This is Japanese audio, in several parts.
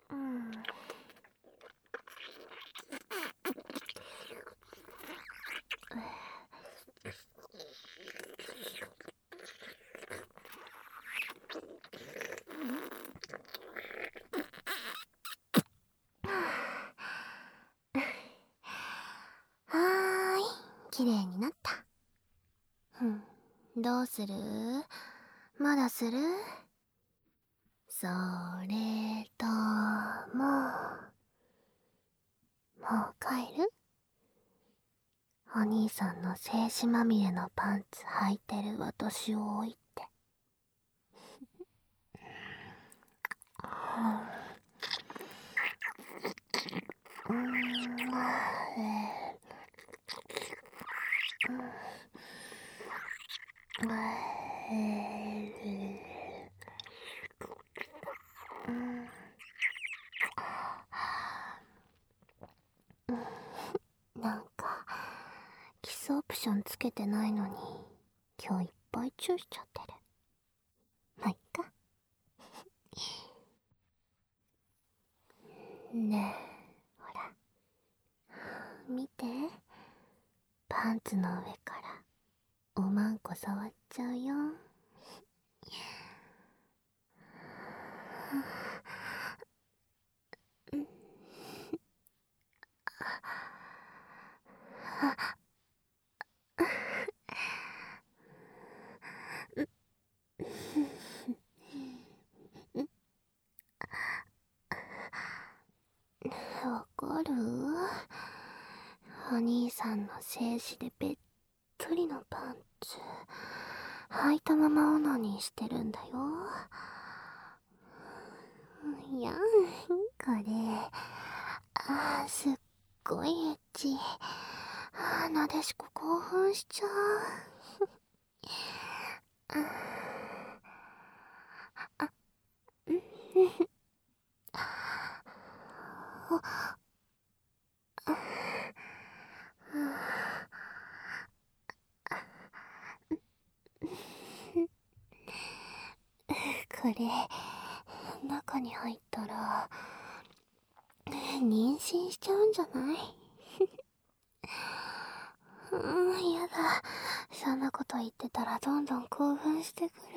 うん。はーい、綺麗になった。どうする？まだする？それとも、もう帰る？お兄さんの精子まみれのパンツ履いてる私を置いて。なんかキスオプションつけてないのに今日いっぱいチューしちゃってる。まあ、いっか。ねえ、ほら見て、パンツの上からおまんこ触っちゃうよ。わかる？お兄さんの精子でべっとりのパンツ履いたままオナニーしてるんだよ。いや、これすっごいエッチ。なでしこ興奮しちゃう。これ中に入ったら妊娠しちゃうんじゃない？やだ。そんなこと言ってたらどんどん興奮してくる。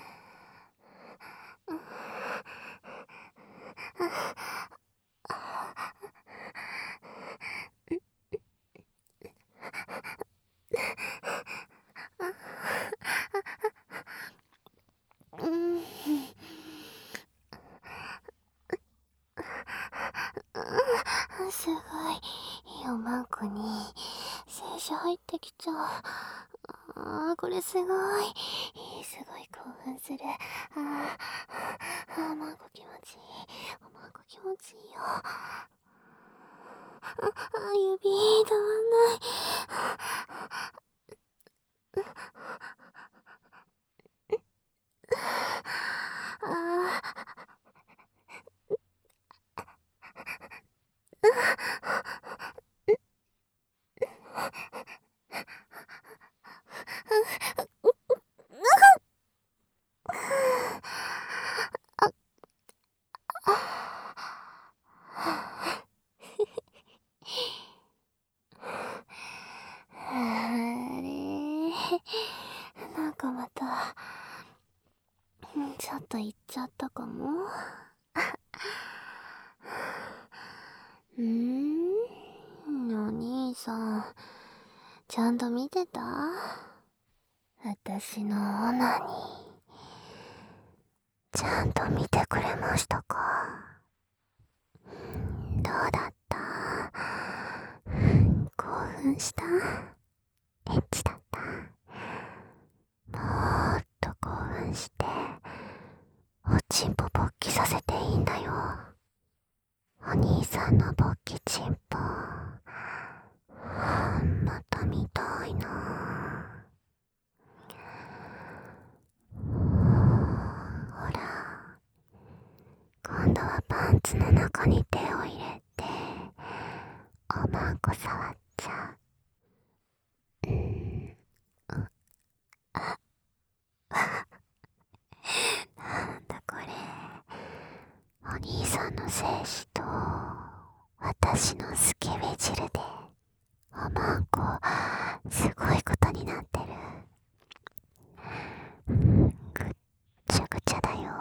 すごい、おまんこに精子入ってきちゃう。これすごい、すごい興奮する。おまんこ気持ちいい、おまんこ気持ちいいよ。指止まんない。あれ、なんかまたちょっと言っちゃったかも。お兄さんちゃんと見てた？私のオナニーちゃんと見てくれましたか？どうだった？興奮した？エッチだった？もっと興奮しておちんぽ勃起させていいんだよ。お兄さんの勃起ちんぽまた見たいな。ほら、今度はパンツの中に手を入れておまんこ触っちゃう。なんだこれ、お兄さんの精子と私のスケベ汁でおまんこすごいことになってる。ぐっちゃぐちゃだよ。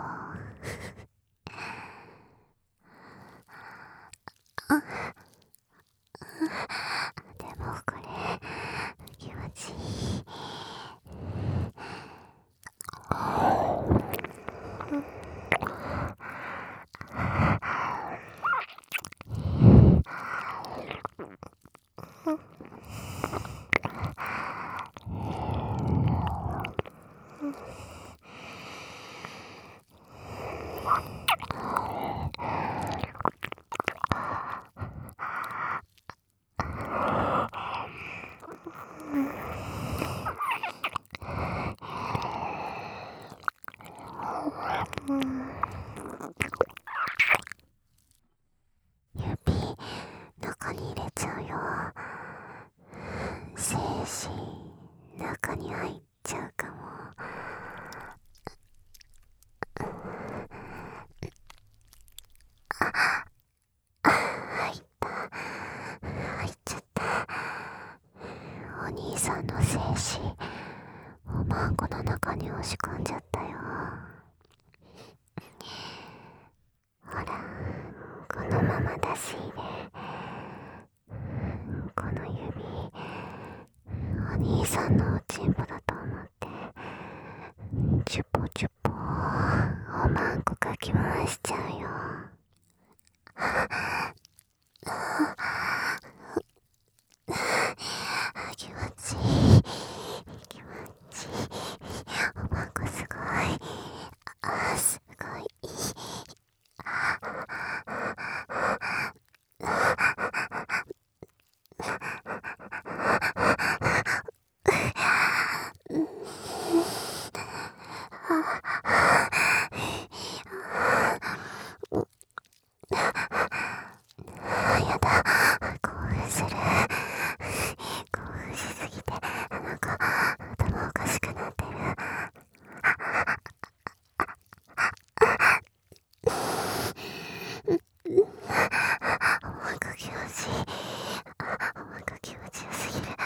でもこれ気持ちいい。指中に入れちゃうよ。精子中に入っちゃうかも。入っちゃった。お兄さんの精子おまんこの中に押し込んじゃったよ。ほら、このまま出し入れ。この指お兄さんのおちんぽだと思ってチュポチュポおまんこかき回しちゃうよ。気持ちいい、気持ちいい。おまんこすごい、すごいいい。やだ、興奮する。興奮しすぎてなんか頭おかしくなってる。おまんこ気持ちいい。おまんこ気持ちよすぎる。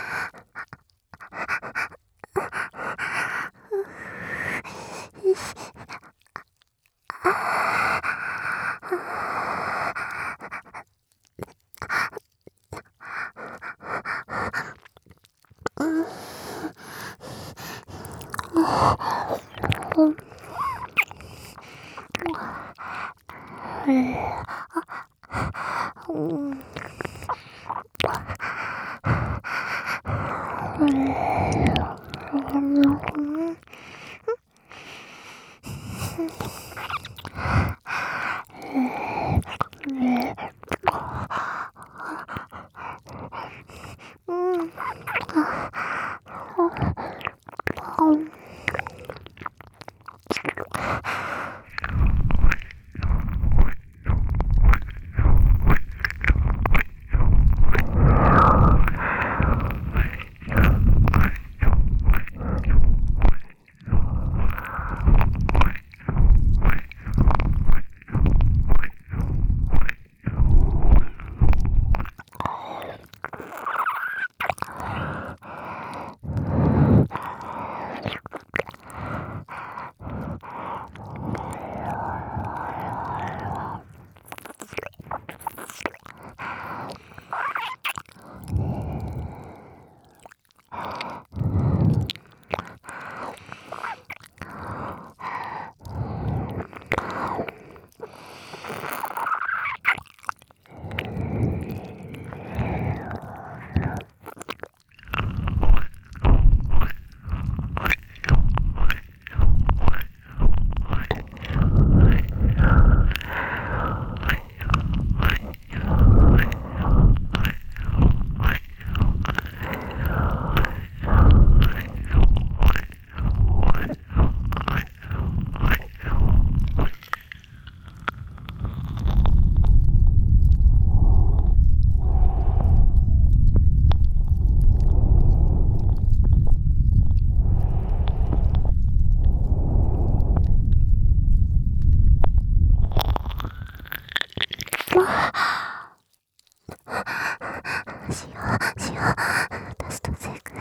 しよう。私とセック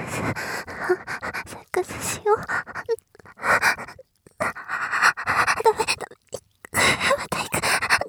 スしよう。ダメ。また行く。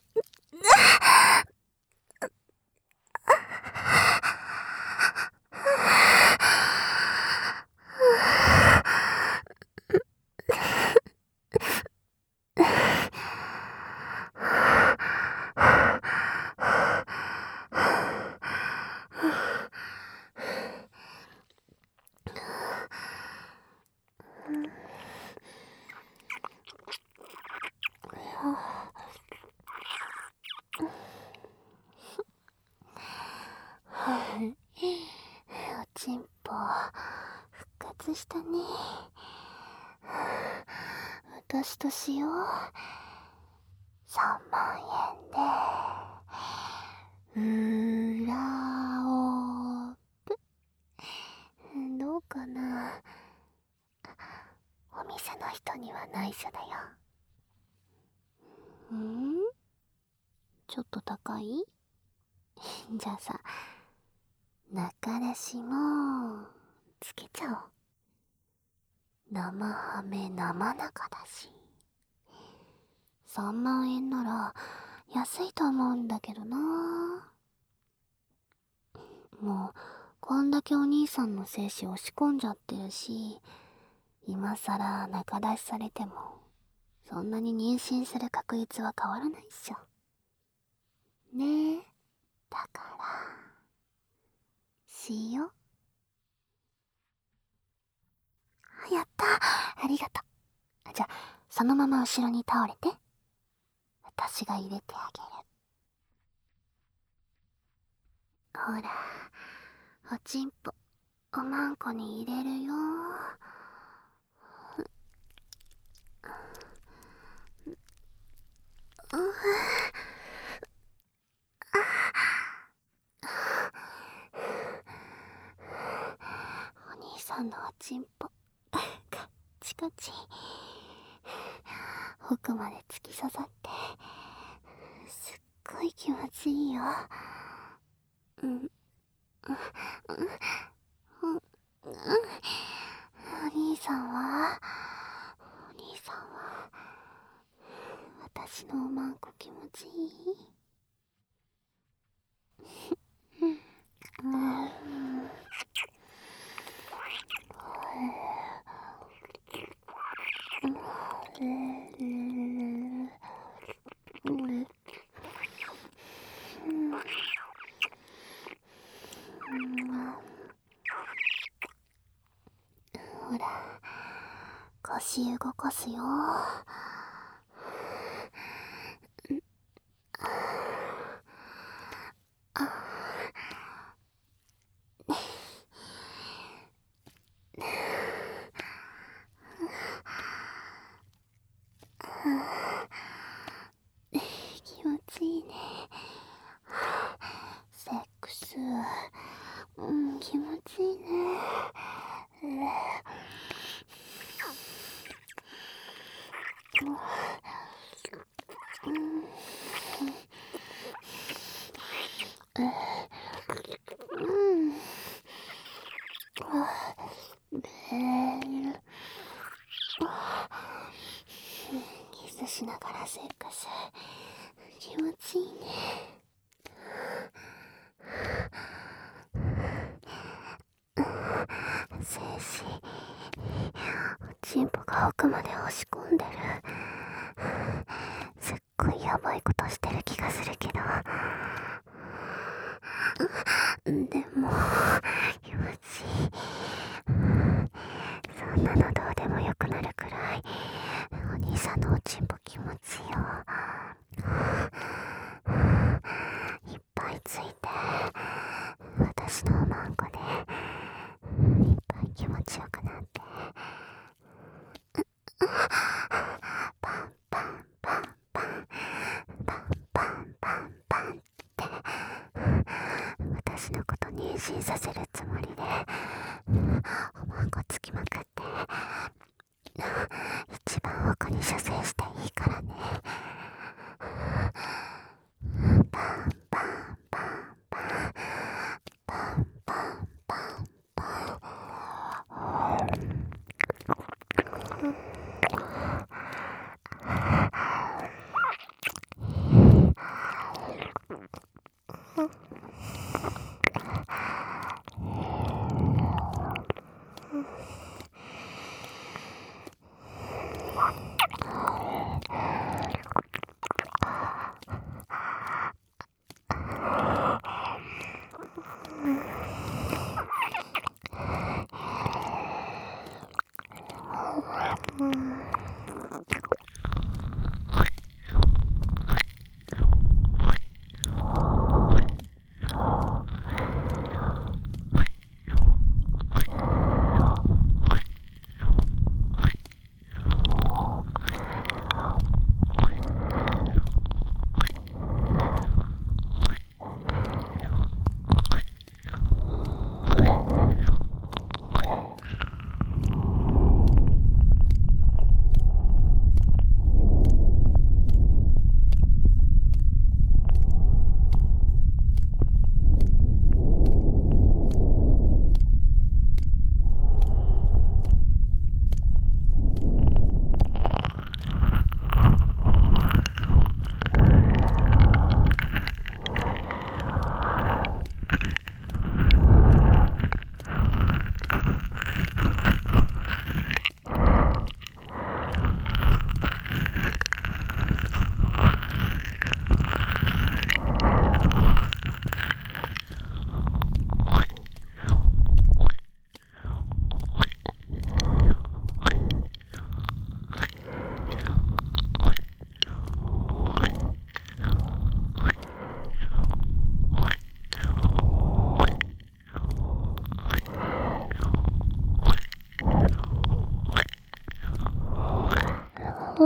おちんぽ復活したね。私としよう。3万円で裏オープどうかな。お店の人には内緒だよ。ちょっと高い？じゃあさ、中出しもつけちゃおう。生ハメ生中だし。3万円なら安いと思うんだけどな。もうこんだけお兄さんの精子押し込んじゃってるし、今さら中出しされてもそんなに妊娠する確率は変わらないっしょ。ねえ、だからしよう。やった、ありがとう。じゃあそのまま後ろに倒れて、私が入れてあげる。ほら、おちんぽおまんこに入れるよ。お兄さんのおちんぽカッチカチ、奥まで突き刺さってすっごい気持ちいいよ。お兄さんは私のおまんこ気持ちいい？ほら、腰動かすよ。気持ちいいね。セックス、気持ちいいね。キスしながらセックス、気持ちいいね。精子、おちんぽが奥まで押し込んでる。すっごいやばいことしてる気がするけど、でも気持ちいい。そんなのどうでもよくなるくらいお兄さんのおちんぽ気持ちいいよ。いっぱいついて私のおまんこでいっぱい気持ちよくなって、パンパンパンパンパンパンパンパンって私のこと妊娠させるつもりでおまんこつきまくって、一番奥に射精していいからね。パン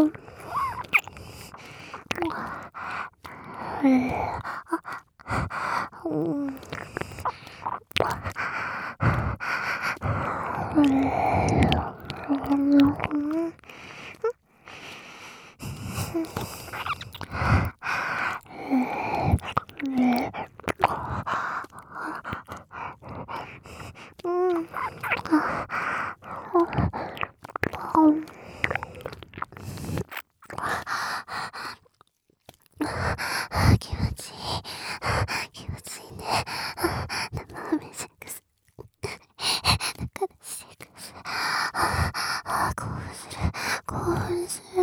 気持ちいい。気持ちいいね。生梅セックス。だからセックス。興奮する。興奮する。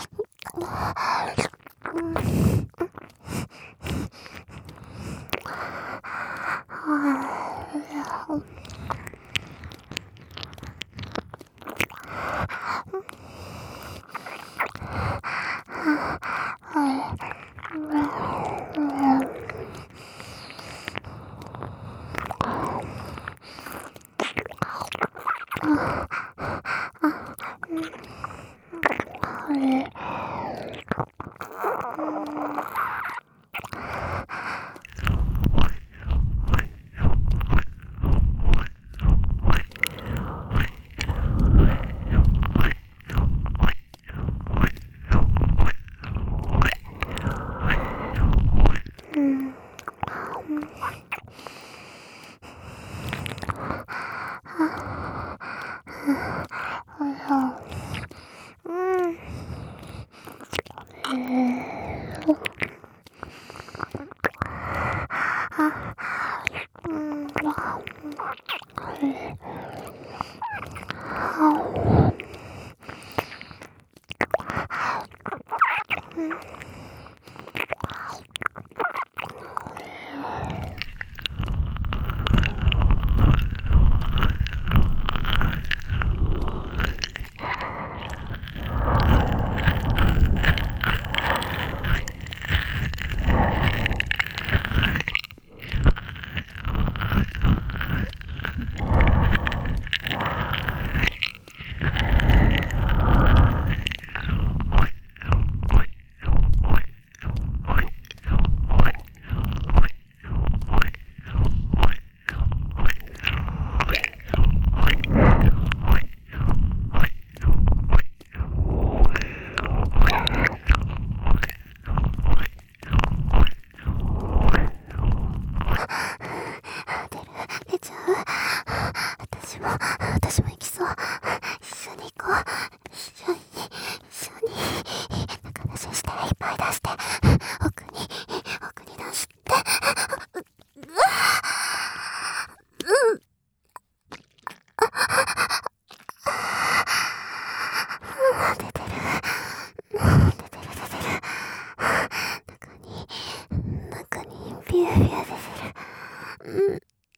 私も行きそう。一緒に行こう。一緒に中出ししていっぱい出して奥に出して出てる中にビュービュー出てる。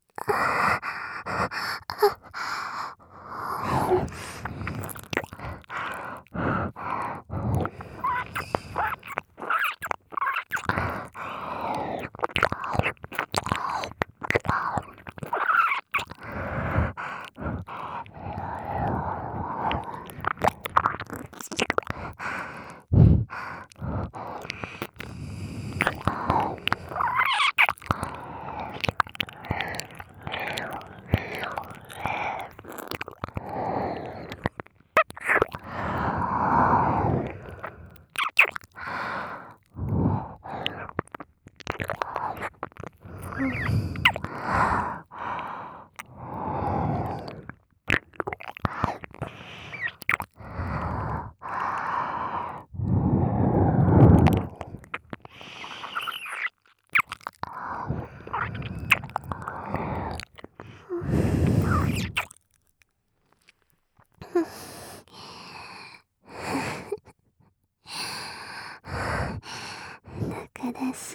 中出し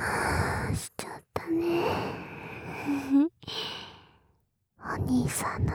しちゃったね。お兄さんの